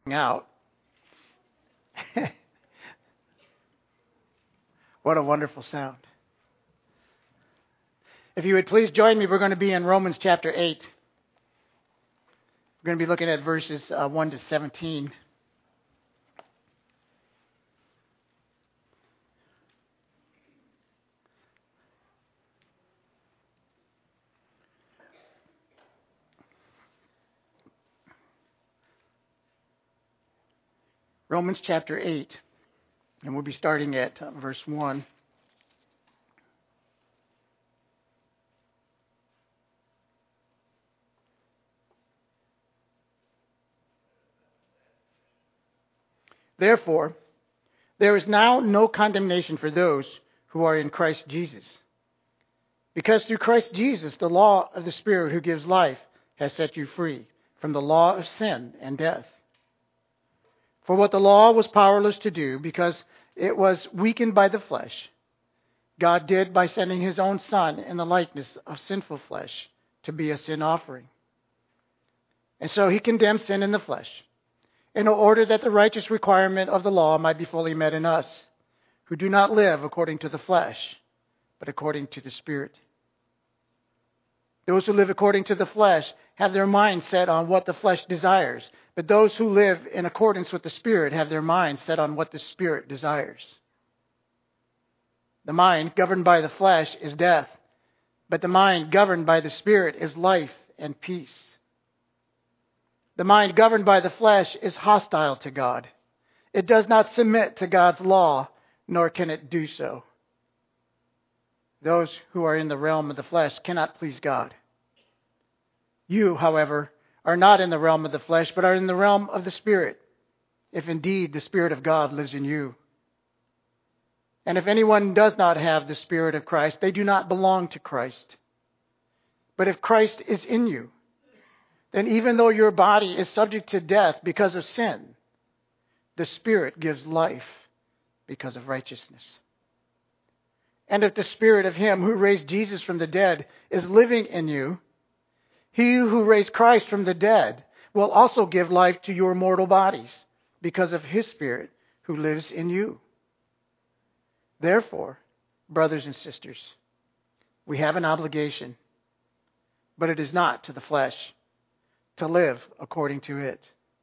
out. What a wonderful sound. If you would please join me, we're going to be in Romans chapter 8. We're going to be looking at verses 1 to 17. Romans chapter 8, and we'll be starting at verse 1. Therefore, there is now no condemnation for those who are in Christ Jesus. Because through Christ Jesus, the law of the Spirit who gives life has set you free from the law of sin and death. For what the law was powerless to do, because it was weakened by the flesh, God did by sending His own Son in the likeness of sinful flesh to be a sin offering. And so He condemned sin in the flesh, in order that the righteous requirement of the law might be fully met in us, who do not live according to the flesh, but according to the Spirit. Those who live according to the flesh have their mind set on what the flesh desires, but those who live in accordance with the Spirit have their mind set on what the Spirit desires. The mind governed by the flesh is death, but the mind governed by the Spirit is life and peace. The mind governed by the flesh is hostile to God. It does not submit to God's law, nor can it do so. Those who are in the realm of the flesh cannot please God. You, however, are not in the realm of the flesh, but are in the realm of the Spirit, if indeed the Spirit of God lives in you. And if anyone does not have the Spirit of Christ, they do not belong to Christ. But if Christ is in you, then even though your body is subject to death because of sin, the Spirit gives life because of righteousness. And if the Spirit of Him who raised Jesus from the dead is living in you, He who raised Christ from the dead will also give life to your mortal bodies because of His Spirit who lives in you. Therefore, brothers and sisters, we have an obligation, but it is not to the flesh, to live according to it.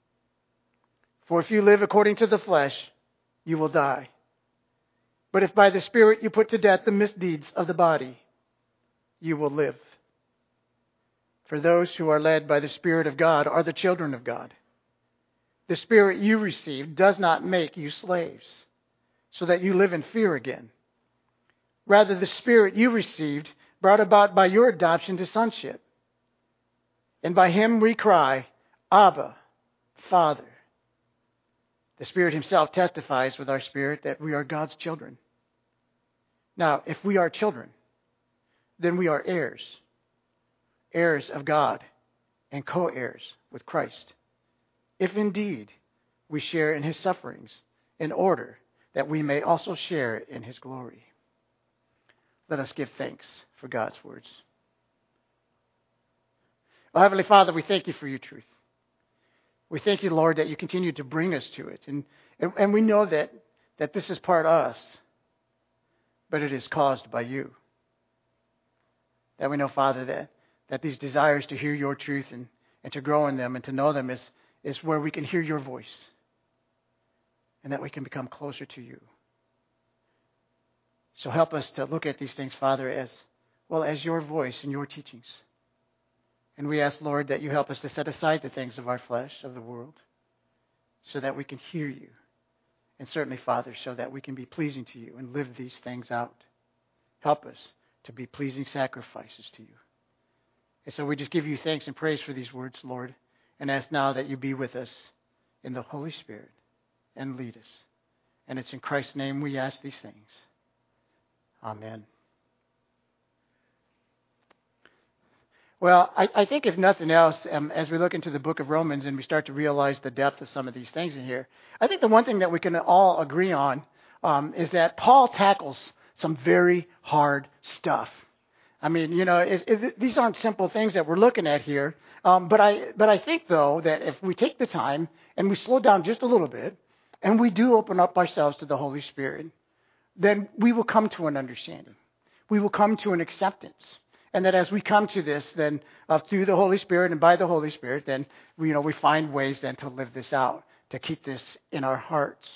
For if you live according to the flesh, you will die. But if by the Spirit you put to death the misdeeds of the body, you will live. For those who are led by the Spirit of God are the children of God. The Spirit you received does not make you slaves, so that you live in fear again. Rather, the Spirit you received brought about by your adoption to sonship. And by Him we cry, Abba, Father. The Spirit Himself testifies with our spirit that we are God's children. Now, if we are children, then we are heirs, heirs of God and co-heirs with Christ, if indeed we share in His sufferings, in order that we may also share in His glory. Let us give thanks for God's words. Oh, Heavenly Father, we thank You for Your truth. We thank You, Lord, that You continue to bring us to it. And we know that this is part us, but it is caused by You. That we know, Father, that these desires to hear Your truth and to grow in them and to know them is where we can hear Your voice. And that we can become closer to You. So help us to look at these things, Father, as well as Your voice and Your teachings. And we ask, Lord, that You help us to set aside the things of our flesh, of the world, so that we can hear You. And certainly, Father, so that we can be pleasing to You and live these things out. Help us to be pleasing sacrifices to You. And so we just give You thanks and praise for these words, Lord, and ask now that You be with us in the Holy Spirit and lead us. And it's in Christ's name we ask these things. Amen. Well, I think if nothing else, as we look into the book of Romans and we start to realize the depth of some of these things in here, I think the one thing that we can all agree on is that Paul tackles some very hard stuff. I mean, these aren't simple things that we're looking at here. But I think, though, that if we take the time and we slow down just a little bit and we do open up ourselves to the Holy Spirit, then we will come to an understanding. We will come to an acceptance. And that as we come to this, then through the Holy Spirit and by the Holy Spirit, then we find ways then to live this out, to keep this in our hearts.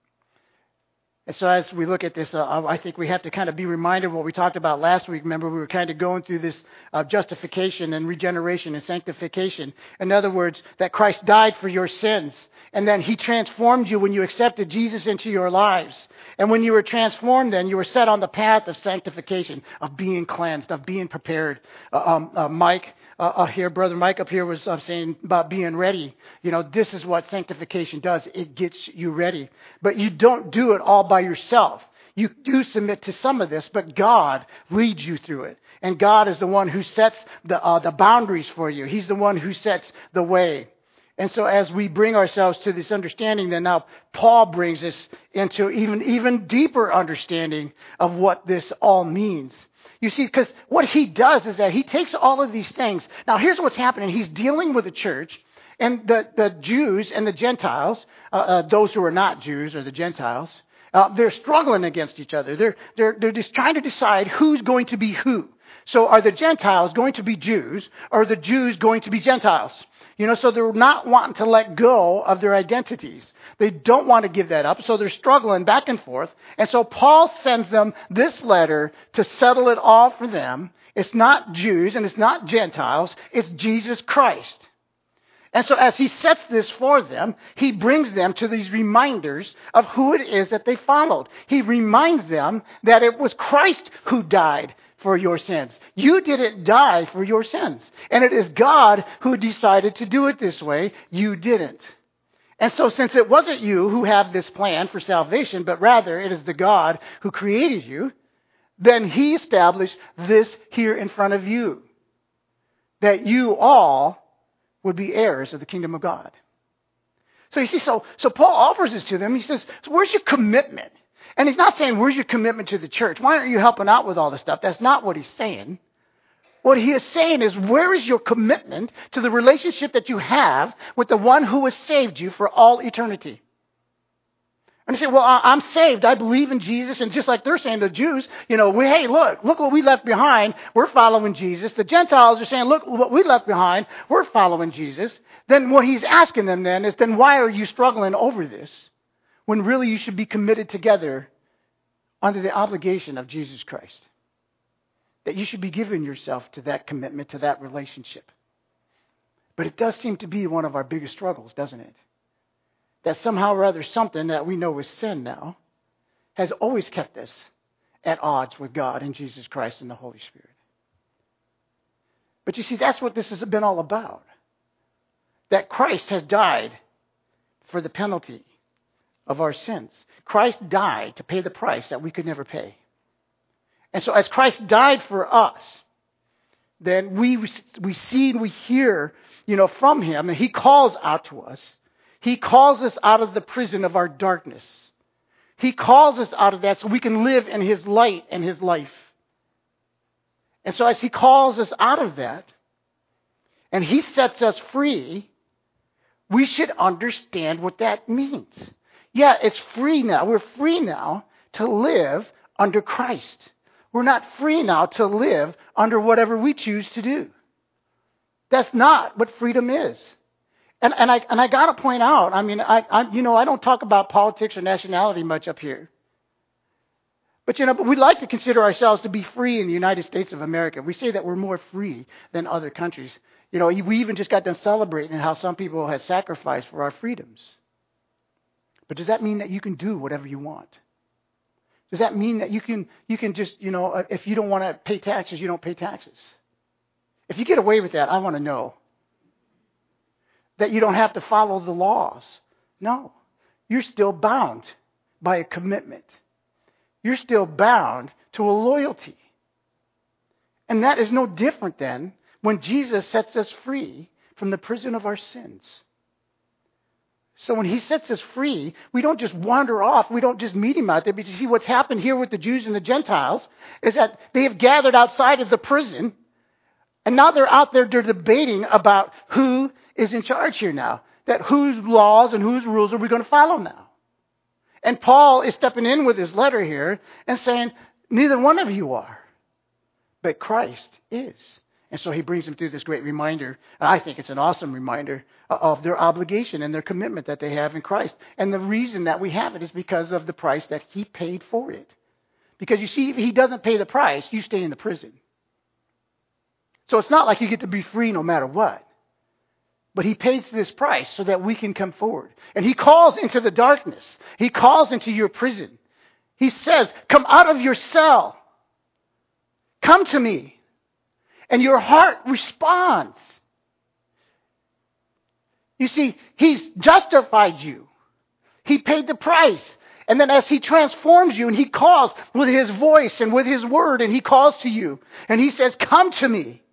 And so as we look at this, I think we have to kind of be reminded of what we talked about last week. Remember, we were kind of going through this justification and regeneration and sanctification. In other words, that Christ died for your sins. And then He transformed you when you accepted Jesus into your lives. And when you were transformed, then you were set on the path of sanctification, of being cleansed, of being prepared. Brother Mike up here was saying about being ready. This is what sanctification does. It gets you ready. But you don't do it all by yourself. You do submit to some of this, but God leads you through it. And God is the one who sets the boundaries for you. He's the one who sets the way. And so as we bring ourselves to this understanding, then now Paul brings us into even deeper understanding of what this all means. You see, because what he does is that he takes all of these things. Now, here's what's happening. He's dealing with the church, and the Jews and the Gentiles, those who are not Jews or the Gentiles, they're struggling against each other. They're just trying to decide who's going to be who. So are the Gentiles going to be Jews, or are the Jews going to be Gentiles? So they're not wanting to let go of their identities. They don't want to give that up, so they're struggling back and forth. And so Paul sends them this letter to settle it all for them. It's not Jews and it's not Gentiles. It's Jesus Christ. And so as he sets this for them, he brings them to these reminders of who it is that they followed. He reminds them that it was Christ who died for your sins. You didn't die for your sins. And it is God who decided to do it this way. You didn't. And so since it wasn't you who have this plan for salvation, but rather it is the God who created you, then He established this here in front of you, that you all would be heirs of the kingdom of God. So you see, so Paul offers this to them. He says, so where's your commitment? And he's not saying, where's your commitment to the church? Why aren't you helping out with all this stuff? That's not what he's saying. What he is saying is, where is your commitment to the relationship that you have with the one who has saved you for all eternity? And you say, well, I'm saved. I believe in Jesus. And just like they're saying to the Jews, hey, look what we left behind. We're following Jesus. The Gentiles are saying, look what we left behind. We're following Jesus. Then what he's asking them then is, then why are you struggling over this? When really you should be committed together under the obligation of Jesus Christ. That you should be giving yourself to that commitment, to that relationship. But it does seem to be one of our biggest struggles, doesn't it? That somehow or other something that we know is sin now has always kept us at odds with God and Jesus Christ and the Holy Spirit. But you see, that's what this has been all about. That Christ has died for the penalty of our sins. Christ died to pay the price that we could never pay. And so as Christ died for us, then we see and we hear, from Him, and He calls out to us. He calls us out of the prison of our darkness. He calls us out of that so we can live in His light and His life. And so as He calls us out of that, and He sets us free, we should understand what that means. Yeah, it's free now. We're free now to live under Christ. We're not free now to live under whatever we choose to do. That's not what freedom is. And I got to point out, I don't talk about politics or nationality much up here. But we like to consider ourselves to be free in the United States of America. We say that we're more free than other countries. We even just got done celebrating how some people have sacrificed for our freedoms. But does that mean that you can do whatever you want? Does that mean that you can just, if you don't want to pay taxes, you don't pay taxes? If you get away with that, I want to know. That you don't have to follow the laws. No. You're still bound by a commitment. You're still bound to a loyalty. And that is no different than when Jesus sets us free from the prison of our sins. So when he sets us free, we don't just wander off. We don't just meet him out there. Because you see what's happened here with the Jews and the Gentiles is that they have gathered outside of the prison. And now they're out there, they're debating about who is in charge here now. That whose laws and whose rules are we going to follow now? And Paul is stepping in with his letter here and saying, neither one of you are, but Christ is. And so he brings them through this great reminder. And I think it's an awesome reminder of their obligation and their commitment that they have in Christ. And the reason that we have it is because of the price that he paid for it. Because you see, if he doesn't pay the price, you stay in the prison. So it's not like you get to be free no matter what. But he pays this price so that we can come forward. And he calls into the darkness. He calls into your prison. He says, come out of your cell. Come to me. And your heart responds. You see, he's justified you. He paid the price. And then as he transforms you and he calls with his voice and with his word and he calls to you and he says, come to me.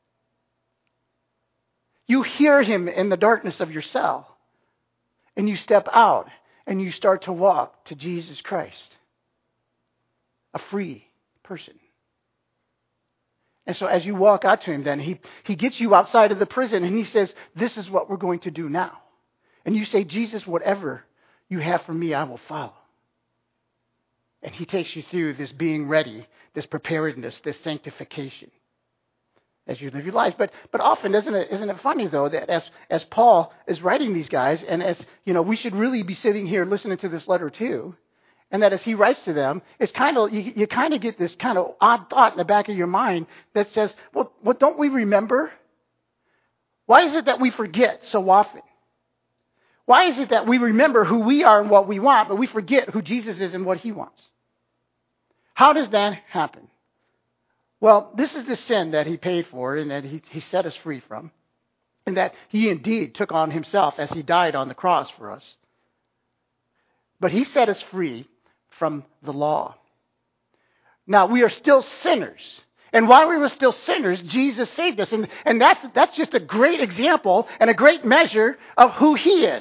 You hear him in the darkness of your cell. And you step out and you start to walk to Jesus Christ. A free person. And so as you walk out to him, then he gets you outside of the prison and he says, this is what we're going to do now. And you say, Jesus, whatever you have for me, I will follow. And he takes you through this being ready, this preparedness, this sanctification as you live your life. But often, isn't it funny, though, that as Paul is writing these guys, and as, you know, we should really be sitting here listening to this letter too, and that as he writes to them, it's kind of you kind of get this kind of odd thought in the back of your mind that says, well, don't we remember? Why is it that we forget so often? Why is it that we remember who we are and what we want, but we forget who Jesus is and what he wants? How does that happen? Well, this is the sin that he paid for and that he set us free from, and that he indeed took on himself as he died on the cross for us. But he set us free from the law. Now, we are still sinners. And while we were still sinners, Jesus saved us. And that's just a great example and a great measure of who he is.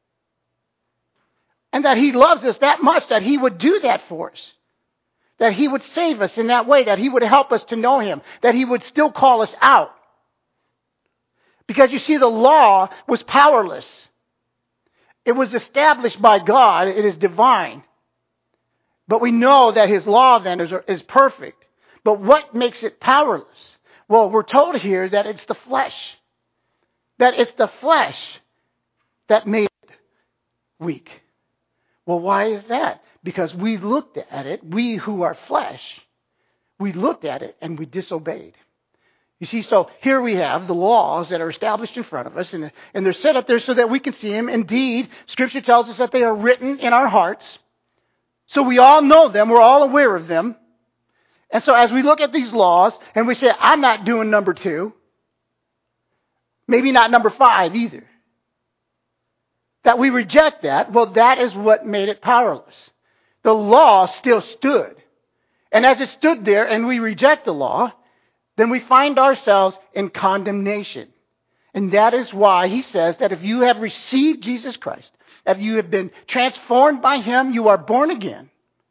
And that he loves us that much that he would do that for us. That he would save us in that way. That he would help us to know him. That he would still call us out. Because you see, the law was powerless. It was established by God. It is divine. But we know that his law then is perfect. But what makes it powerless? Well, we're told here that it's the flesh. That it's the flesh that made it weak. Well, why is that? Because we looked at it, we who are flesh, we looked at it and we disobeyed. You see, so here we have the laws that are established in front of us, and they're set up there so that we can see them. Indeed, Scripture tells us that they are written in our hearts. So we all know them, we're all aware of them. And so as we look at these laws, and we say, I'm not doing number 2, maybe not number 5 either, that we reject that, well, that is what made it powerless. The law still stood. And as it stood there and we reject the law, then we find ourselves in condemnation. And that is why he says that if you have received Jesus Christ, if you have been transformed by him, you are born again,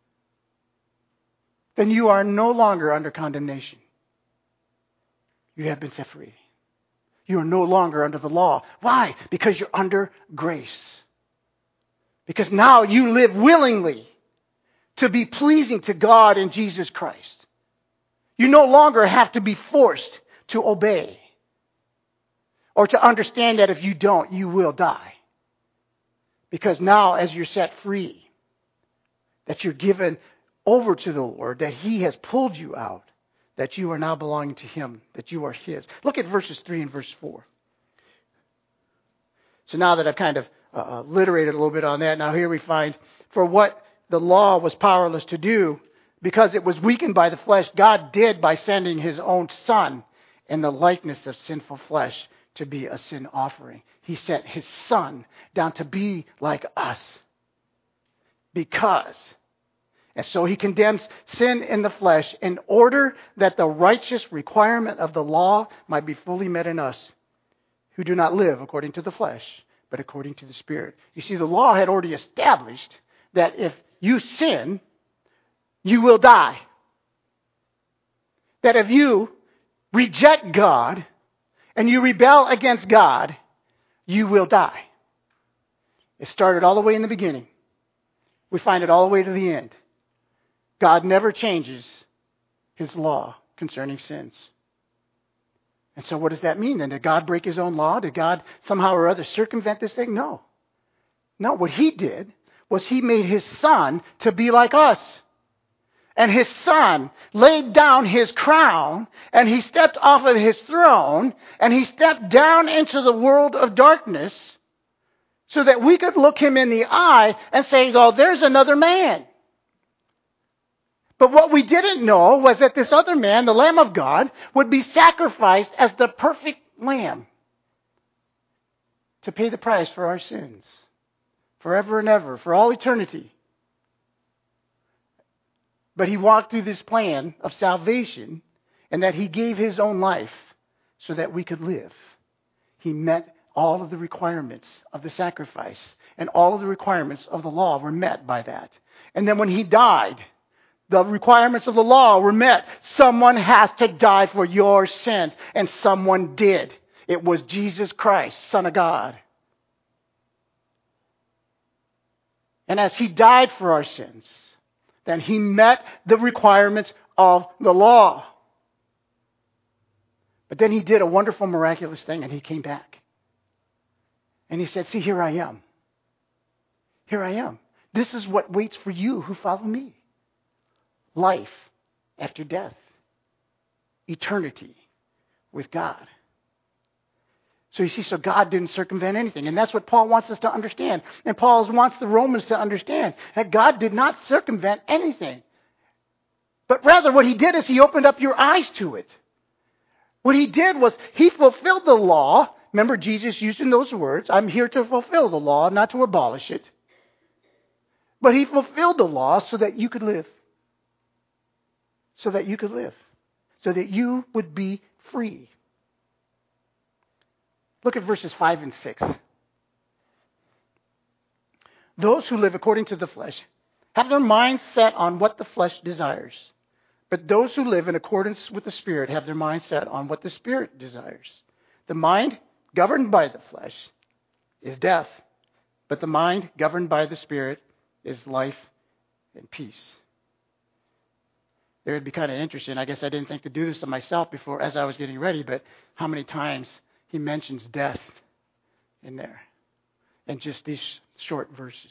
then you are no longer under condemnation. You have been set free. You are no longer under the law. Why? Because you're under grace. Because now you live willingly to be pleasing to God in Jesus Christ. You no longer have to be forced to obey or to understand that if you don't, you will die. Because now as you're set free, that you're given over to the Lord, that he has pulled you out, that you are now belonging to him, that you are his. Look at verses 3 and verse 4. So now that I've kind of alliterated a little bit on that, now here we find, for what the law was powerless to do, because it was weakened by the flesh, God did by sending his own Son in the likeness of sinful flesh to be a sin offering. He sent his Son down to be like us. And so he condemns sin in the flesh in order that the righteous requirement of the law might be fully met in us, who do not live according to the flesh, but according to the Spirit. You see, the law had already established that if you sin, you will die. That if you reject God and you rebel against God, you will die. It started all the way in the beginning. We find it all the way to the end. God never changes His law concerning sins. And so what does that mean then? Did God break His own law? Did God somehow or other circumvent this thing? No. No, what He did was He made His Son to be like us. And His Son laid down His crown, and He stepped off of His throne, and He stepped down into the world of darkness so that we could look Him in the eye and say, oh, there's another man. But what we didn't know was that this other man, the Lamb of God, would be sacrificed as the perfect lamb to pay the price for our sins, forever and ever, for all eternity. But He walked through this plan of salvation, and that He gave His own life so that we could live. He met all of the requirements of the sacrifice, and all of the requirements of the law were met by that. And then when He died, the requirements of the law were met. Someone has to die for your sins, and someone did. It was Jesus Christ, Son of God. And as He died for our sins, then He met the requirements of the law. But then He did a wonderful, miraculous thing, and He came back. And He said, see, here I am. Here I am. This is what waits for you who follow me. Life after death. Eternity with God. So you see, so God didn't circumvent anything. And that's what Paul wants us to understand. And Paul wants the Romans to understand that God did not circumvent anything. But rather what He did is He opened up your eyes to it. What He did was He fulfilled the law. Remember Jesus using those words, I'm here to fulfill the law, not to abolish it. But He fulfilled the law so that you could live. So that you could live. So that you would be free. Look at verses 5 and 6. Those who live according to the flesh have their minds set on what the flesh desires. But those who live in accordance with the Spirit have their mind set on what the Spirit desires. The mind governed by the flesh is death, but the mind governed by the Spirit is life and peace. It would be kind of interesting. I guess I didn't think to do this to myself before as I was getting ready, but how many times he mentions death in there in just these short verses.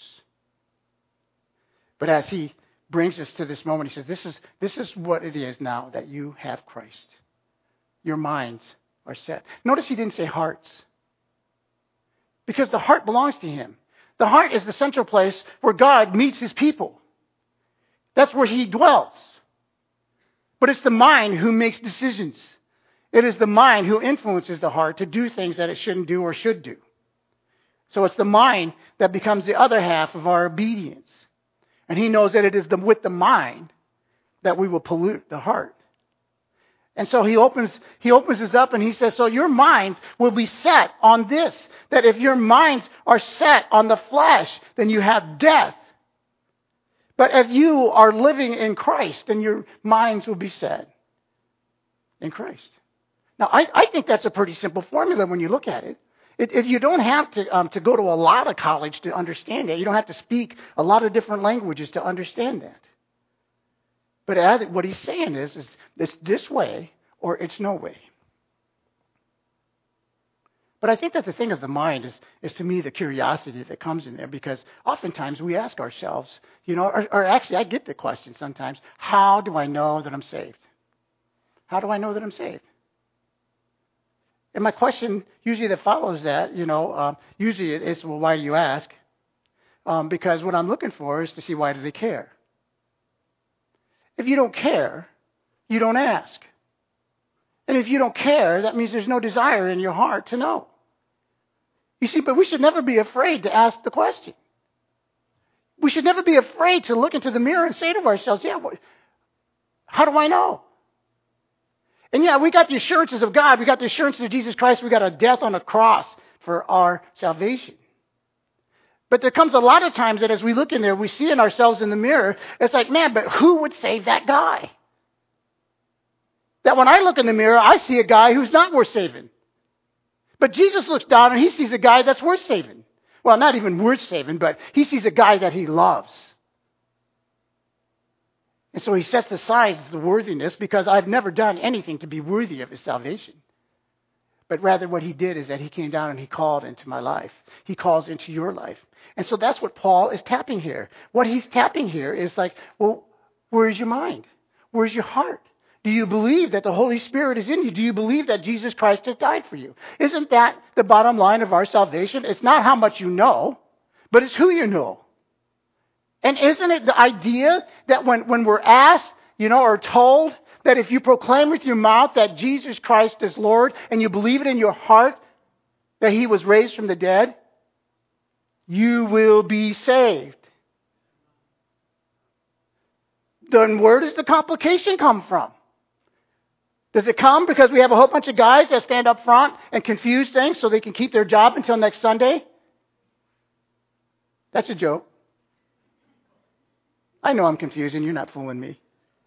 But as he brings us to this moment, he says, this is what it is now that you have Christ. Your minds are set. Notice he didn't say hearts. Because the heart belongs to Him. The heart is the central place where God meets His people. That's where He dwells. But it's the mind who makes decisions. It is the mind who influences the heart to do things that it shouldn't do or should do. So it's the mind that becomes the other half of our obedience. And He knows that it is with the mind that we will pollute the heart. And so He opens this up and He says, so your minds will be set on this. That if your minds are set on the flesh, then you have death. But if you are living in Christ, then your minds will be set in Christ. Now, I think that's a pretty simple formula when you look at it. You don't have to go to a lot of college to understand that. You don't have to speak a lot of different languages to understand that. But what he's saying is it's this way or it's no way. But I think that the thing of the mind is to me the curiosity that comes in there, because oftentimes we ask ourselves, or actually I get the question sometimes, how do I know that I'm saved? How do I know that I'm saved? And my question usually that follows that, usually it's, well, why do you ask? Because what I'm looking for is to see, why do they care? If you don't care, you don't ask. And if you don't care, that means there's no desire in your heart to know. You see, but we should never be afraid to ask the question. We should never be afraid to look into the mirror and say to ourselves, how do I know? And we got the assurances of God. We got the assurances of Jesus Christ. We got a death on a cross for our salvation. But there comes a lot of times that as we look in there, we see in ourselves in the mirror, it's like, man, but who would save that guy? That when I look in the mirror, I see a guy who's not worth saving. But Jesus looks down and he sees a guy that's worth saving. Well, not even worth saving, but he sees a guy that he loves. And so he sets aside the worthiness, because I've never done anything to be worthy of his salvation. But rather what he did is that he came down and he called into my life. He calls into your life. And so that's what Paul is tapping here. What he's tapping here is like, well, where's your mind? Where's your heart? Do you believe that the Holy Spirit is in you? Do you believe that Jesus Christ has died for you? Isn't that the bottom line of our salvation? It's not how much you know, but it's who you know. And isn't it the idea that when we're asked, or told that if you proclaim with your mouth that Jesus Christ is Lord and you believe it in your heart that he was raised from the dead, you will be saved. Then where does the complication come from? Does it come because we have a whole bunch of guys that stand up front and confuse things so they can keep their job until next Sunday? That's a joke. I know I'm confusing. You're not fooling me.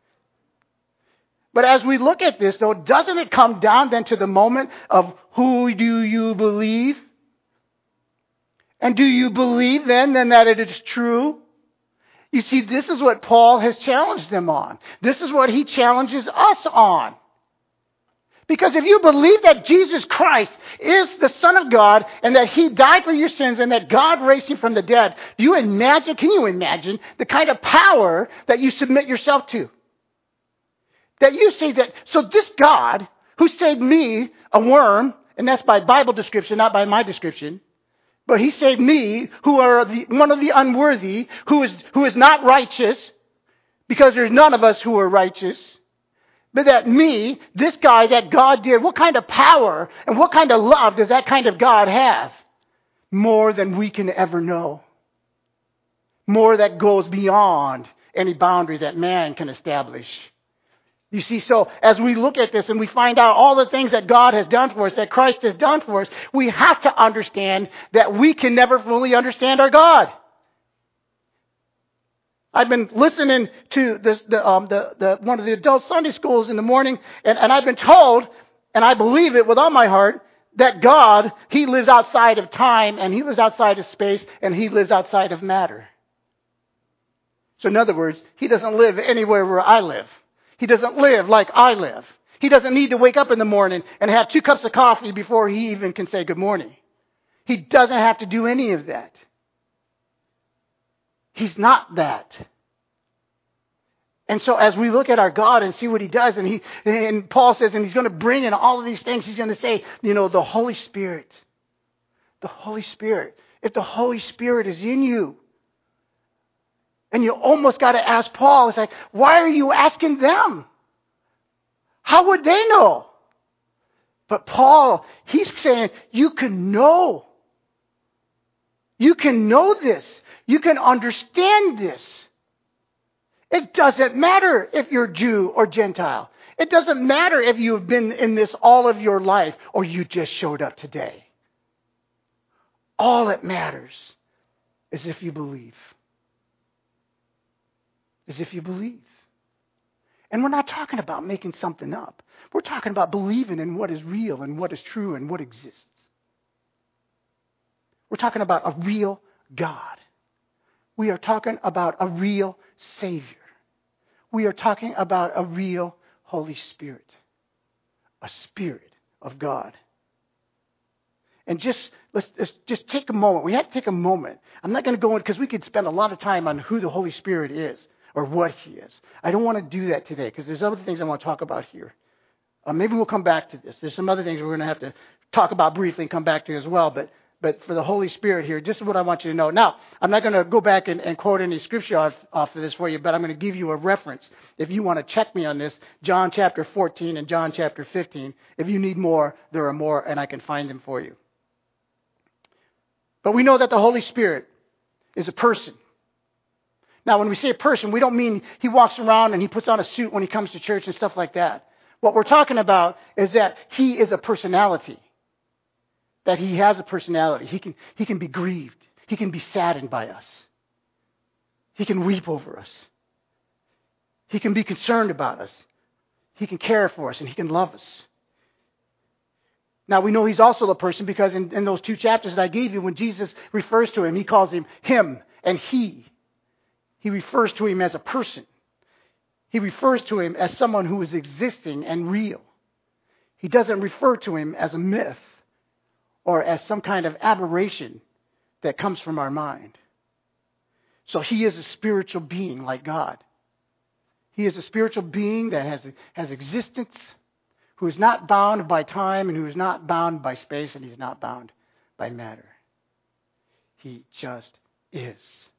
But as we look at this, though, doesn't it come down then to the moment of who do you believe? And do you believe then that it is true? You see, this is what Paul has challenged them on. This is what he challenges us on. Because if you believe that Jesus Christ is the Son of God and that he died for your sins and that God raised him from the dead, can you imagine the kind of power that you submit yourself to? That you say that, so this God who saved me, a worm, and that's by Bible description, not by my description, but he saved me, who are one of the unworthy, who is not righteous, because there's none of us who are righteous. But that me, this guy that God did, what kind of power and what kind of love does that kind of God have? More than we can ever know. More that goes beyond any boundary that man can establish. You see, so as we look at this and we find out all the things that God has done for us, that Christ has done for us, we have to understand that we can never fully understand our God. I've been listening to one of the adult Sunday schools in the morning, and I've been told, and I believe it with all my heart, that God, he lives outside of time, and he lives outside of space, and he lives outside of matter. So in other words, he doesn't live anywhere where I live. He doesn't live like I live. He doesn't need to wake up in the morning and have 2 cups of coffee before he even can say good morning. He doesn't have to do any of that. He's not that. And so as we look at our God and see what he does, and Paul says, and he's going to bring in all of these things, he's going to say, the Holy Spirit. The Holy Spirit. If the Holy Spirit is in you, and you almost got to ask Paul, it's like, why are you asking them? How would they know? But Paul, he's saying, you can know. You can know this. You can understand this. It doesn't matter if you're Jew or Gentile. It doesn't matter if you've been in this all of your life or you just showed up today. All that matters is if you believe. Is if you believe. And we're not talking about making something up. We're talking about believing in what is real and what is true and what exists. We're talking about a real God. We are talking about a real Savior. We are talking about a real Holy Spirit. A Spirit of God. And let's just take a moment. We have to take a moment. I'm not going to go in because we could spend a lot of time on who the Holy Spirit is or what he is. I don't want to do that today because there's other things I want to talk about here. Maybe we'll come back to this. There's some other things we're going to have to talk about briefly and come back to as well. But for the Holy Spirit here, this is what I want you to know. Now, I'm not going to go back and quote any scripture off of this for you, but I'm going to give you a reference. If you want to check me on this, John chapter 14 and John chapter 15. If you need more, there are more, and I can find them for you. But we know that the Holy Spirit is a person. Now, when we say a person, we don't mean he walks around and he puts on a suit when he comes to church and stuff like that. What we're talking about is that he is a personality. That he has a personality. He can be grieved. He can be saddened by us. He can weep over us. He can be concerned about us. He can care for us, and He can love us. Now, we know He's also the person because in those 2 chapters that I gave you, when Jesus refers to Him, He calls Him and He. He refers to Him as a person. He refers to Him as someone who is existing and real. He doesn't refer to Him as a myth or as some kind of aberration that comes from our mind. So He is a spiritual being like God. He is a spiritual being that has existence, who is not bound by time and who is not bound by space, and He's not bound by matter. He just is.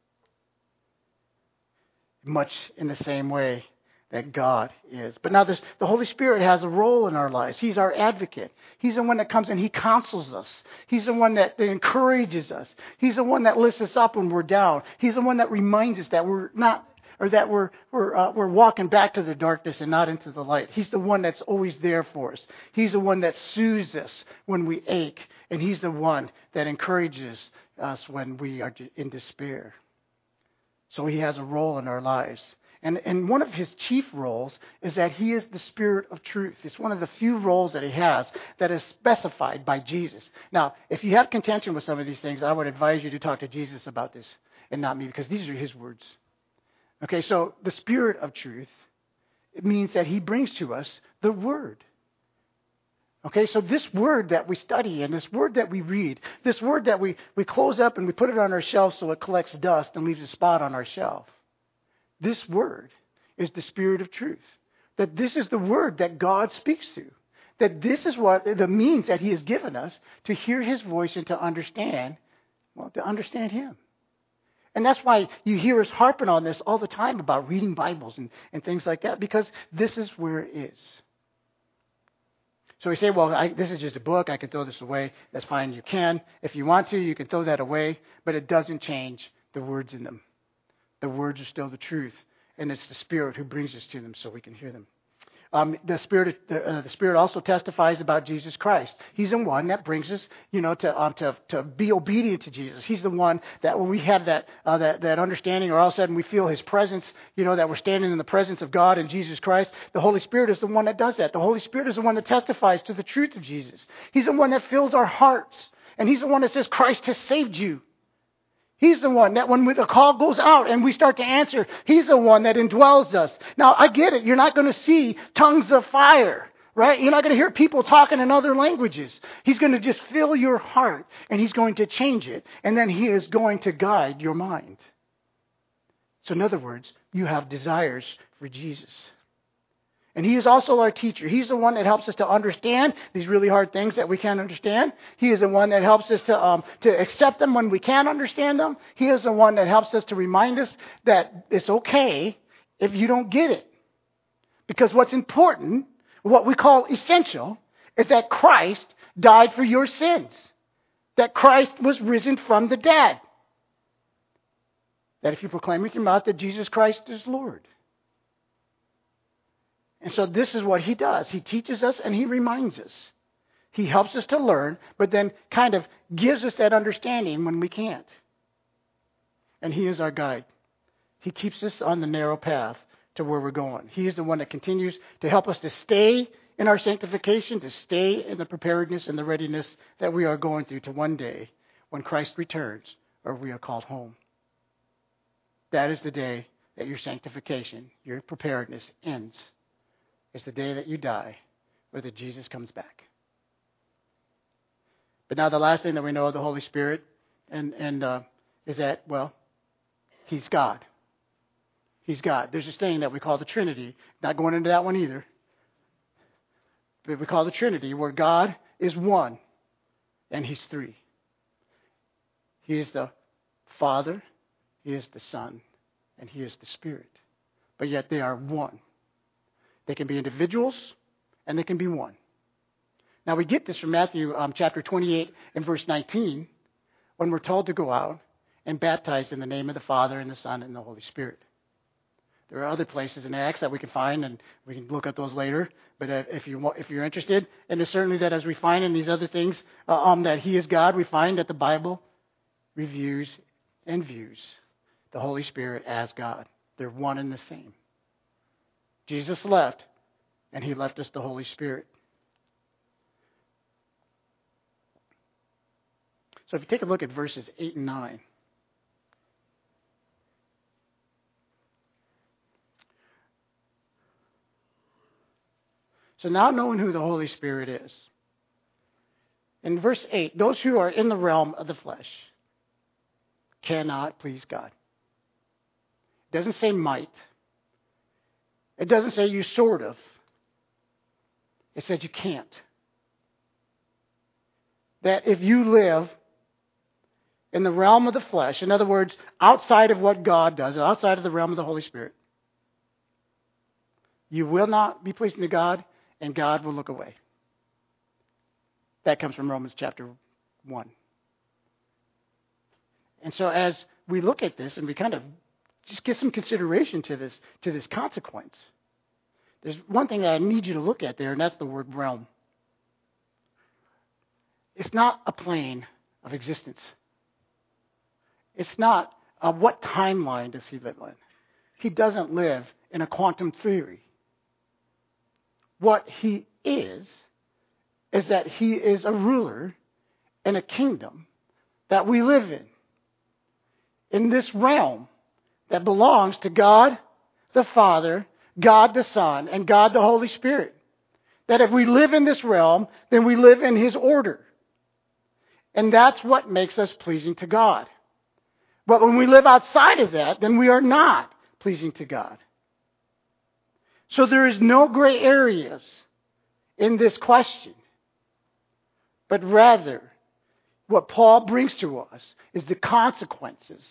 Much in the same way that God is. But now the Holy Spirit has a role in our lives. He's our advocate. He's the one that comes and He counsels us. He's the one that encourages us. He's the one that lifts us up when we're down. He's the one that reminds us that we're not, or that we're walking back to the darkness and not into the light. He's the one that's always there for us. He's the one that soothes us when we ache. And He's the one that encourages us when we are in despair. So He has a role in our lives. And one of His chief roles is that He is the Spirit of truth. It's one of the few roles that He has that is specified by Jesus. Now, if you have contention with some of these things, I would advise you to talk to Jesus about this and not me, because these are His words. Okay, so the Spirit of truth, it means that He brings to us the Word. Okay, so this Word that we study and this Word that we read, this Word that we close up and we put it on our shelf so it collects dust and leaves a spot on our shelf. This Word is the Spirit of truth. That this is the Word that God speaks to. That this is what the means that He has given us to hear His voice and to understand Him. And that's why you hear us harping on this all the time about reading Bibles and things like that, because this is where it is. So we say, well, this is just a book. I can throw this away. That's fine. You can. If you want to, you can throw that away. But it doesn't change the words in them. The words are still the truth. And it's the Spirit who brings us to them so we can hear them. The Spirit also testifies about Jesus Christ. He's the one that brings us, to be obedient to Jesus. He's the one that when we have that understanding, or all of a sudden we feel His presence, that we're standing in the presence of God and Jesus Christ. The Holy Spirit is the one that does that. The Holy Spirit is the one that testifies to the truth of Jesus. He's the one that fills our hearts, and He's the one that says Christ has saved you. He's the one that when the call goes out and we start to answer, He's the one that indwells us. Now, I get it. You're not going to see tongues of fire, right? You're not going to hear people talking in other languages. He's going to just fill your heart, and He's going to change it. And then He is going to guide your mind. So in other words, you have desires for Jesus. And He is also our teacher. He's the one that helps us to understand these really hard things that we can't understand. He is the one that helps us to accept them when we can't understand them. He is the one that helps us to remind us that it's okay if you don't get it. Because what's important, what we call essential, is that Christ died for your sins. That Christ was risen from the dead. That if you proclaim with your mouth that Jesus Christ is Lord. And so this is what He does. He teaches us and He reminds us. He helps us to learn, but then kind of gives us that understanding when we can't. And He is our guide. He keeps us on the narrow path to where we're going. He is the one that continues to help us to stay in our sanctification, to stay in the preparedness and the readiness that we are going through to one day when Christ returns or we are called home. That is the day that your sanctification, your preparedness ends. It's the day that you die or that Jesus comes back. But now the last thing that we know of the Holy Spirit is that, well, He's God. He's God. There's this thing that we call the Trinity. Not going into that one either. But we call the Trinity, where God is one and He's three. He is the Father, He is the Son, and He is the Spirit. But yet they are one. They can be individuals, and they can be one. Now, we get this from Matthew chapter 28 and verse 19, when we're told to go out and baptize in the name of the Father and the Son and the Holy Spirit. There are other places in Acts that we can find, and we can look at those later. But if you're interested, and it's certainly that as we find in these other things that He is God, we find that the Bible reviews and views the Holy Spirit as God. They're one and the same. Jesus left, and he left us the Holy Spirit. So if you take a look at verses 8 and 9. So now knowing who the Holy Spirit is. In verse 8, those who are in the realm of the flesh cannot please God. It doesn't say might. It doesn't say you sort of. It says you can't. That if you live in the realm of the flesh, in other words, outside of what God does, outside of the realm of the Holy Spirit, you will not be pleasing to God, and God will look away. That comes from Romans chapter 1. And so as we look at this and we kind of just give some consideration to this consequence, there's one thing that I need you to look at there, and that's the word realm. It's not a plane of existence. It's not what timeline does he live in. He doesn't live in a quantum theory. What he is that he is a ruler in a kingdom that we live in this realm that belongs to God the Father, God the Son, and God the Holy Spirit. That if we live in this realm, then we live in his order. And that's what makes us pleasing to God. But when we live outside of that, then we are not pleasing to God. So there is no gray areas in this question. But rather, what Paul brings to us is the consequences.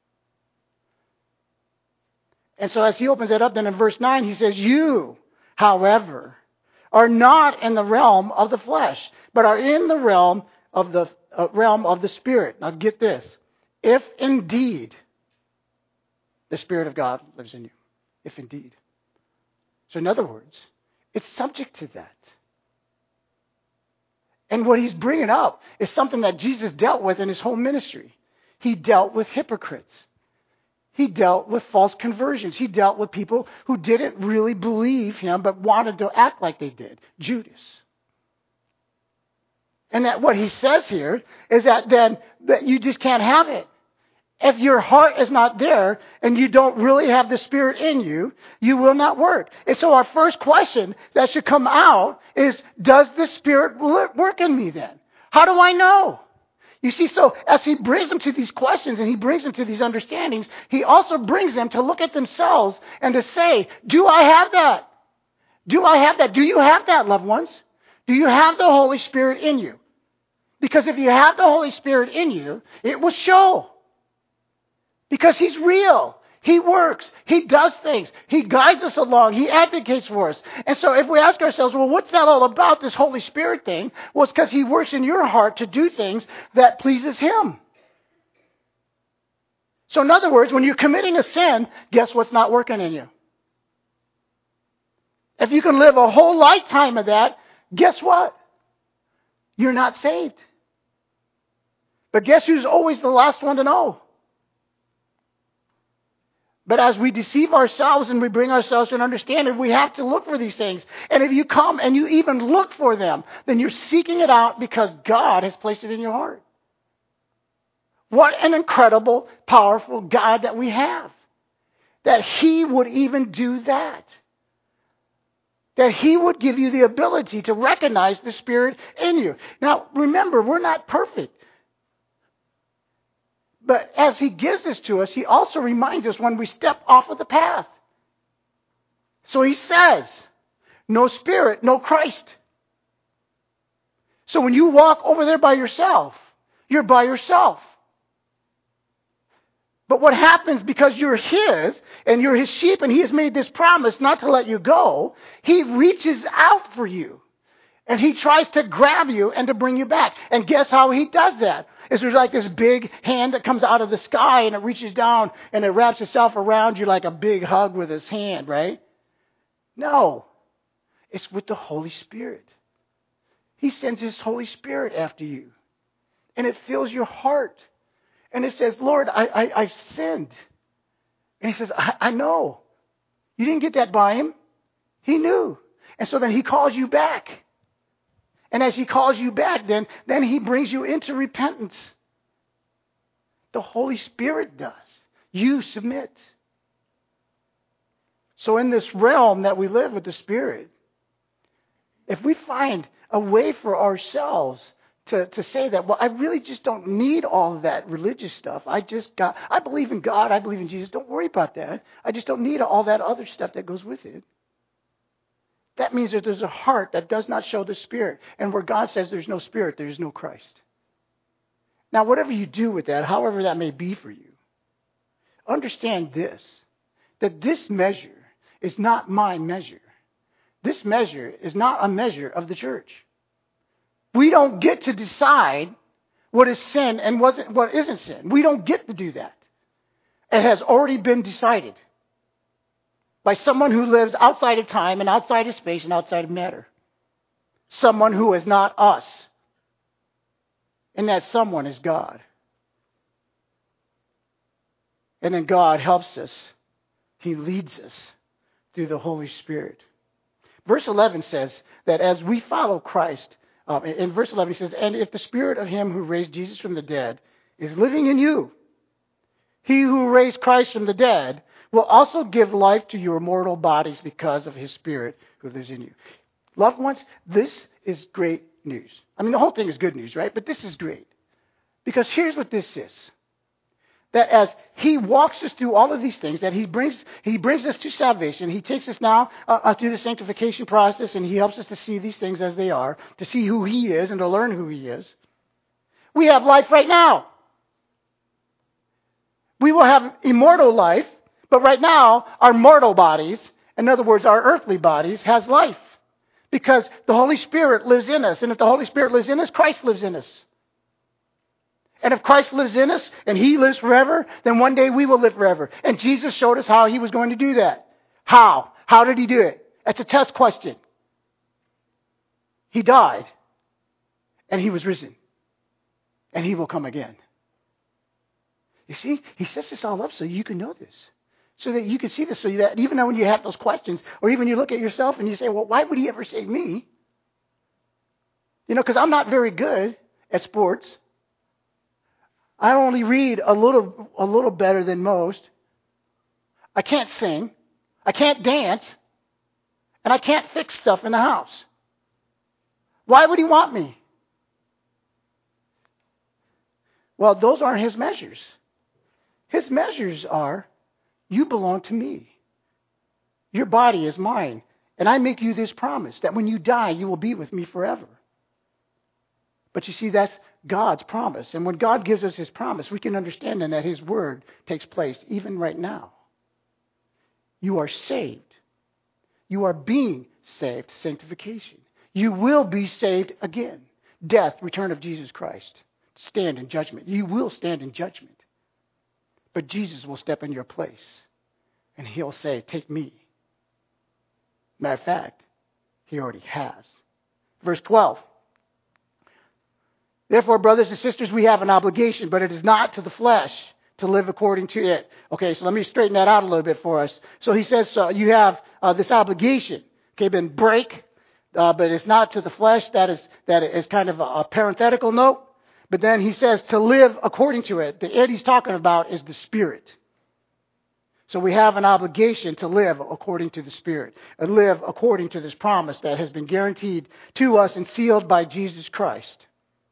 And so as he opens it up, then in verse 9, he says, you, however, are not in the realm of the flesh, but are in the realm of the Spirit. Now get this. If indeed the Spirit of God lives in you. If indeed. So in other words, it's subject to that. And what he's bringing up is something that Jesus dealt with in his whole ministry. He dealt with hypocrites. He dealt with false conversions. He dealt with people who didn't really believe him but wanted to act like they did. Judas. And that what he says here is that then that you just can't have it. If your heart is not there and you don't really have the Spirit in you, you will not work. And so our first question that should come out is, does the Spirit work in me then? How do I know? You see, so as he brings them to these questions and he brings them to these understandings, he also brings them to look at themselves and to say, do I have that? Do I have that? Do you have that, loved ones? Do you have the Holy Spirit in you? Because if you have the Holy Spirit in you, it will show. Because he's real. He works. He does things. He guides us along. He advocates for us. And so if we ask ourselves, well, what's that all about, this Holy Spirit thing? Well, it's because he works in your heart to do things that pleases him. So in other words, when you're committing a sin, guess what's not working in you? If you can live a whole lifetime of that, guess what? You're not saved. But guess who's always the last one to know? But as we deceive ourselves and we bring ourselves to an understanding, we have to look for these things. And if you come and you even look for them, then you're seeking it out because God has placed it in your heart. What an incredible, powerful God that we have. That he would even do that. That he would give you the ability to recognize the Spirit in you. Now, remember, we're not perfect. But as he gives this to us, he also reminds us when we step off of the path. So he says, no Spirit, no Christ. So when you walk over there by yourself, you're by yourself. But what happens because you're his and you're his sheep and he has made this promise not to let you go, he reaches out for you. And he tries to grab you and to bring you back. And guess how he does that? Is there's like this big hand that comes out of the sky and it reaches down and it wraps itself around you like a big hug with his hand, right? No. It's with the Holy Spirit. He sends his Holy Spirit after you. And it fills your heart. And it says, Lord, I've sinned. And he says, I know. You didn't get that by him. He knew. And so then he calls you back. And as he calls you back, then he brings you into repentance. The Holy Spirit does. You submit. So in this realm that we live with the Spirit, if we find a way for ourselves to say that, well, I really just don't need all of that religious stuff. I believe in God. I believe in Jesus. Don't worry about that. I just don't need all that other stuff that goes with it. That means that there's a heart that does not show the Spirit. And where God says there's no Spirit, there's no Christ. Now, whatever you do with that, however that may be for you, understand this, that this measure is not my measure. This measure is not a measure of the church. We don't get to decide what is sin and what isn't sin. We don't get to do that. It has already been decided by someone who lives outside of time and outside of space and outside of matter. Someone who is not us. And that someone is God. And then God helps us. He leads us through the Holy Spirit. Verse 11 says that as we follow Christ, in verse 11 he says, and if the Spirit of him who raised Jesus from the dead is living in you, he who raised Christ from the dead will also give life to your mortal bodies because of his Spirit who lives in you. Loved ones, this is great news. I mean, the whole thing is good news, right? But this is great. Because here's what this is. That as he walks us through all of these things, that he brings us to salvation, he takes us now through the sanctification process, and he helps us to see these things as they are, to see who he is and to learn who he is. We have life right now. We will have immortal life, but right now, our mortal bodies, in other words, our earthly bodies, has life. Because the Holy Spirit lives in us. And if the Holy Spirit lives in us, Christ lives in us. And if Christ lives in us and he lives forever, then one day we will live forever. And Jesus showed us how he was going to do that. How? How did he do it? That's a test question. He died and he was risen. And he will come again. You see, he sets this all up so you can know this. So that you can see this, so that even when you have those questions, or even you look at yourself and you say, well, why would he ever save me? You know, because I'm not very good at sports. I only read a little better than most. I can't sing. I can't dance. And I can't fix stuff in the house. Why would he want me? Well, those aren't his measures. His measures are, you belong to me. Your body is mine. And I make you this promise that when you die, you will be with me forever. But you see, that's God's promise. And when God gives us his promise, we can understand then that his word takes place even right now. You are saved. You are being saved, sanctification. You will be saved again. Death, return of Jesus Christ. Stand in judgment. You will stand in judgment. But Jesus will step in your place. And he'll say, take me. Matter of fact, he already has. Verse 12. Therefore, brothers and sisters, we have an obligation, but it is not to the flesh to live according to it. Okay, so let me straighten that out a little bit for us. So he says you have this obligation. Okay, then break, but it's not to the flesh. That is kind of a parenthetical note. But then he says to live according to it. The it he's talking about is the Spirit. So we have an obligation to live according to the Spirit. And live according to this promise that has been guaranteed to us and sealed by Jesus Christ.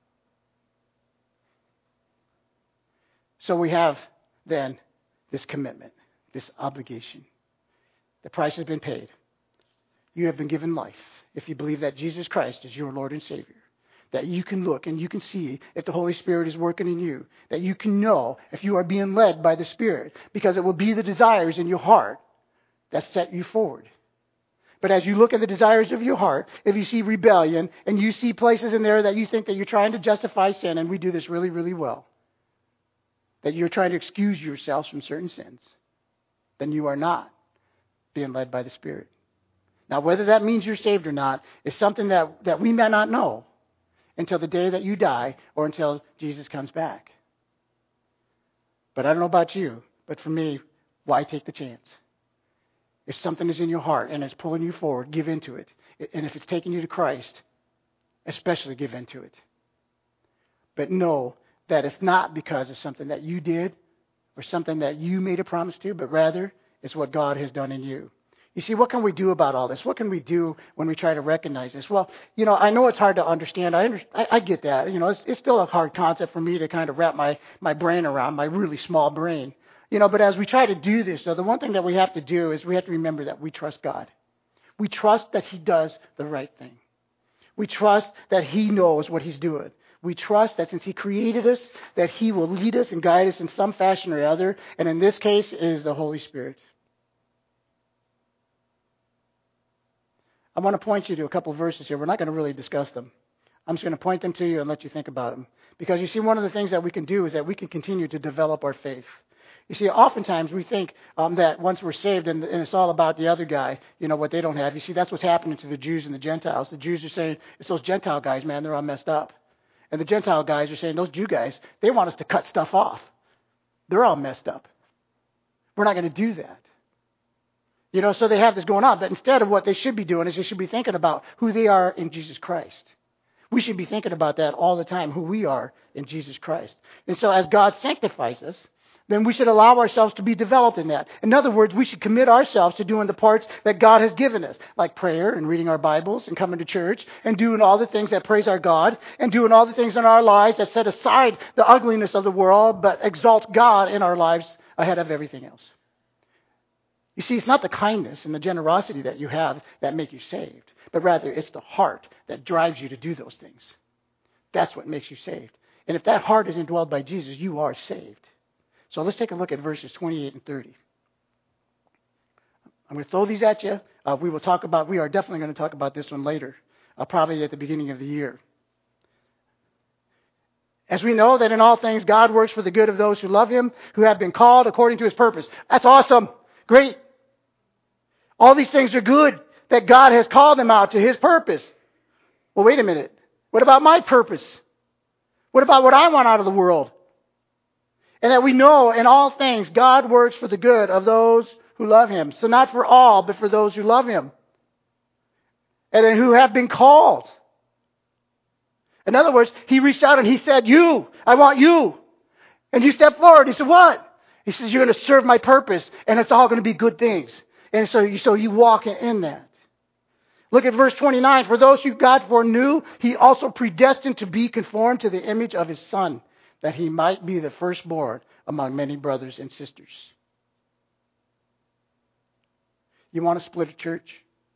So we have then this commitment, this obligation. The price has been paid. You have been given life if you believe that Jesus Christ is your Lord and Savior. That you can look and you can see if the Holy Spirit is working in you. That you can know if you are being led by the Spirit. Because it will be the desires in your heart that set you forward. But as you look at the desires of your heart, if you see rebellion and you see places in there that you think that you're trying to justify sin, and we do this really, really well, that you're trying to excuse yourselves from certain sins, then you are not being led by the Spirit. Now, whether that means you're saved or not is something that we may not know until the day that you die or until Jesus comes back. But I don't know about you, but for me, why take the chance? If something is in your heart and it's pulling you forward, give into it. And if it's taking you to Christ, especially give into it. But know that it's not because of something that you did or something that you made a promise to, but rather it's what God has done in you. You see, what can we do about all this? What can we do when we try to recognize this? Well, I know it's hard to understand. I get that. It's still a hard concept for me to kind of wrap my brain around, my really small brain. But as we try to do this, though, the one thing that we have to do is we have to remember that we trust God. We trust that He does the right thing. We trust that He knows what He's doing. We trust that since He created us, that He will lead us and guide us in some fashion or other. And in this case, it is the Holy Spirit. I want to point you to a couple of verses here. We're not going to really discuss them. I'm just going to point them to you and let you think about them. Because you see, one of the things that we can do is that we can continue to develop our faith. You see, oftentimes we think that once we're saved and it's all about the other guy, what they don't have. You see, that's what's happening to the Jews and the Gentiles. The Jews are saying, it's those Gentile guys, man, they're all messed up. And the Gentile guys are saying, those Jew guys, they want us to cut stuff off. They're all messed up. We're not going to do that. So they have this going on. But instead of what they should be doing is they should be thinking about who they are in Jesus Christ. We should be thinking about that all the time, who we are in Jesus Christ. And so as God sanctifies us, then we should allow ourselves to be developed in that. In other words, we should commit ourselves to doing the parts that God has given us, like prayer and reading our Bibles and coming to church and doing all the things that praise our God and doing all the things in our lives that set aside the ugliness of the world but exalt God in our lives ahead of everything else. You see, it's not the kindness and the generosity that you have that make you saved, but rather it's the heart that drives you to do those things. That's what makes you saved. And if that heart is indwelled by Jesus, you are saved. So let's take a look at verses 28 and 30. I'm going to throw these at you. We are definitely going to talk about this one later, probably at the beginning of the year. As we know that in all things God works for the good of those who love Him, who have been called according to His purpose. That's awesome. Great. All these things are good that God has called them out to His purpose. Well, wait a minute. What about my purpose? What about what I want out of the world? And that we know in all things God works for the good of those who love Him. So not for all, but for those who love Him. And then who have been called. In other words, He reached out and He said, you, I want you. And you step forward. He said, what? He says, you're going to serve my purpose and it's all going to be good things. And so you walk in that. Look at verse 29. For those who God foreknew, He also predestined to be conformed to the image of His Son, that He might be the firstborn among many brothers and sisters. You want to split a church?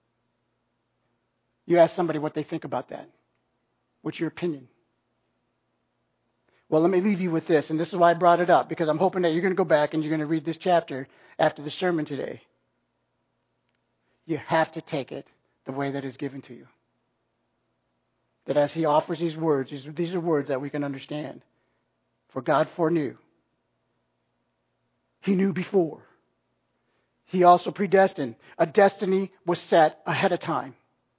You ask somebody what they think about that. What's your opinion? Well, let me leave you with this, and this is why I brought it up, because I'm hoping that you're going to go back and you're going to read this chapter after the sermon today. You have to take it the way that is given to you. That as He offers these words, these are words that we can understand. For God foreknew. He knew before. He also predestined. A destiny was set ahead of time.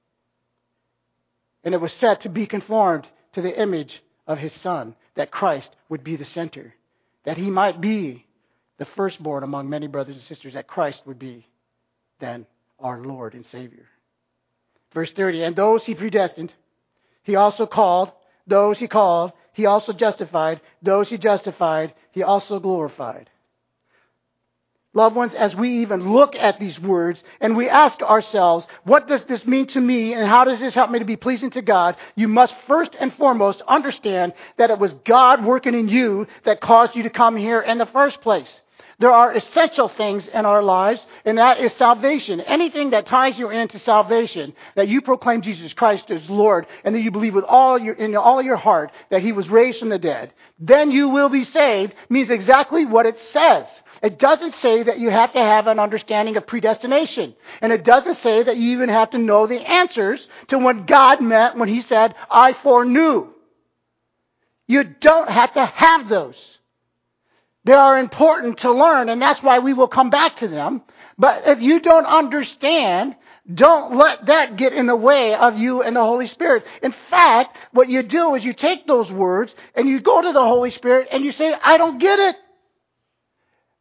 And it was set to be conformed to the image of His Son, that Christ would be the center. That He might be the firstborn among many brothers and sisters, that Christ would be then our Lord and Savior. Verse 30, and those He predestined, He also called. Those He called, He also justified. Those He justified, He also glorified. Loved ones, as we even look at these words and we ask ourselves, what does this mean to me and how does this help me to be pleasing to God? You must first and foremost understand that it was God working in you that caused you to come here in the first place. There are essential things in our lives, and that is salvation. Anything that ties you into salvation, that you proclaim Jesus Christ as Lord, and that you believe with all of your heart that He was raised from the dead, then you will be saved, means exactly what it says. It doesn't say that you have to have an understanding of predestination. And it doesn't say that you even have to know the answers to what God meant when He said, I foreknew. You don't have to have those. They are important to learn, and that's why we will come back to them. But if you don't understand, don't let that get in the way of you and the Holy Spirit. In fact, what you do is you take those words and you go to the Holy Spirit and you say, I don't get it.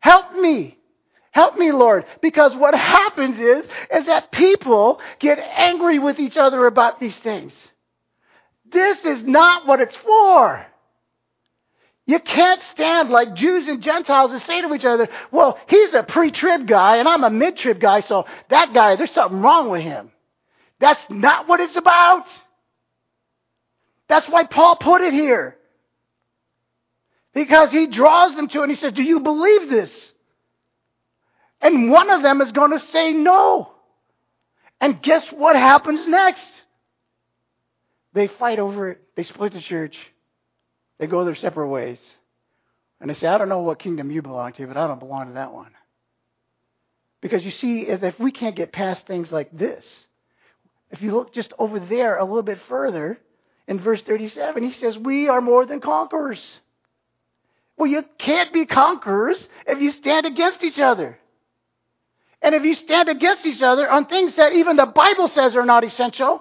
Help me. Help me, Lord. Because what happens is that people get angry with each other about these things. This is not what it's for. You can't stand like Jews and Gentiles and say to each other, well, he's a pre-trib guy and I'm a mid-trib guy, so that guy, there's something wrong with him. That's not what it's about. That's why Paul put it here. Because he draws them to it and he says, do you believe this? And one of them is going to say no. And guess what happens next? They fight over it. They split the church. They go their separate ways. And they say, I don't know what kingdom you belong to, but I don't belong to that one. Because you see, if we can't get past things like this, if you look just over there a little bit further, in verse 37, he says, we are more than conquerors. Well, you can't be conquerors if you stand against each other. And if you stand against each other on things that even the Bible says are not essential,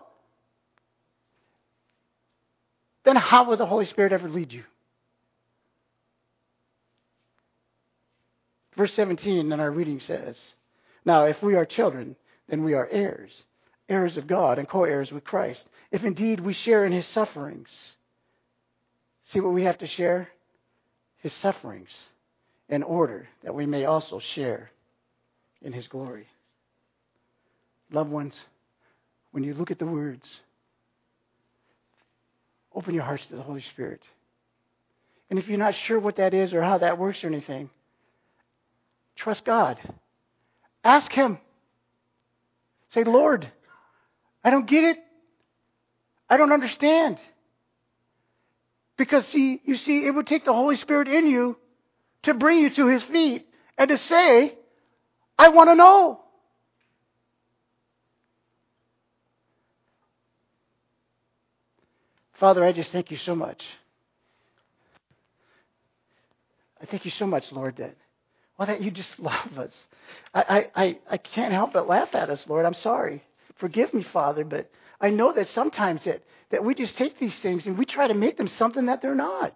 then how will the Holy Spirit ever lead you? Verse 17 in our reading says, now if we are children, then we are heirs, heirs of God and co-heirs with Christ, if indeed we share in his sufferings. See what we have to share? His sufferings, in order that we may also share in his glory. Loved ones, when you look at the words, open your hearts to the Holy Spirit. And if you're not sure what that is or how that works or anything, trust God. Ask him. Say, Lord, I don't get it. I don't understand. Because you see, it would take the Holy Spirit in you to bring you to his feet and to say, I want to know. Father, I just thank you so much. I thank you so much, Lord, that you just love us. I can't help but laugh at us, Lord. I'm sorry. Forgive me, Father, but I know that sometimes that we just take these things and we try to make them something that they're not.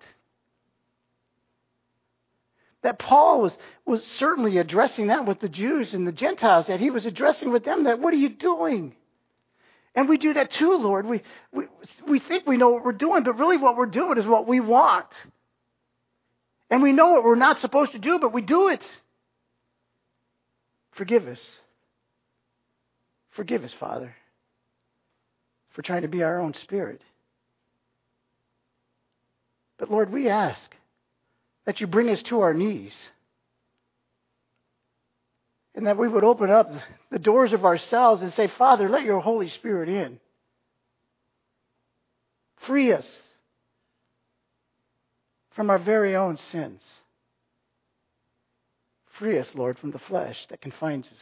That Paul was certainly addressing that with the Jews and the Gentiles, that he was addressing with them that, what are you doing? And we do that too, Lord. We think we know what we're doing, but really what we're doing is what we want. And we know what we're not supposed to do, but we do it. Forgive us. Forgive us, Father, for trying to be our own spirit. But Lord, we ask that you bring us to our knees. And that we would open up the doors of ourselves and say, Father, let your Holy Spirit in. Free us from our very own sins. Free us, Lord, from the flesh that confines us.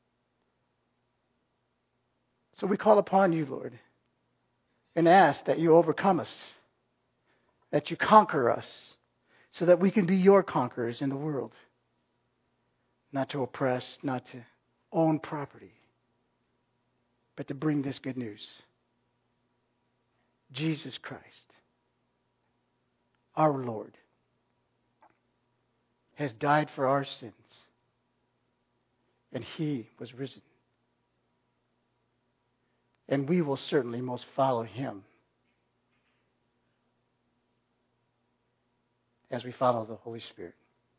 So we call upon you, Lord, and ask that you overcome us, that you conquer us, so that we can be your conquerors in the world. Not to oppress, not to own property, but to bring this good news. Jesus Christ, our Lord, has died for our sins, and he was risen. And we will certainly most follow him as we follow the Holy Spirit.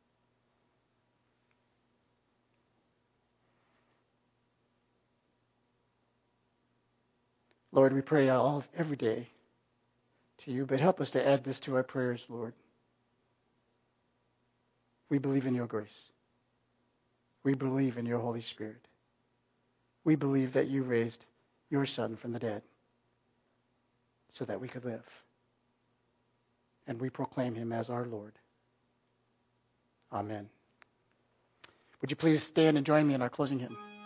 Lord, we pray every day to you, but help us to add this to our prayers, Lord. We believe in your grace. We believe in your Holy Spirit. We believe that you raised your Son from the dead so that we could live. And we proclaim him as our Lord. Amen. Would you please stand and join me in our closing hymn?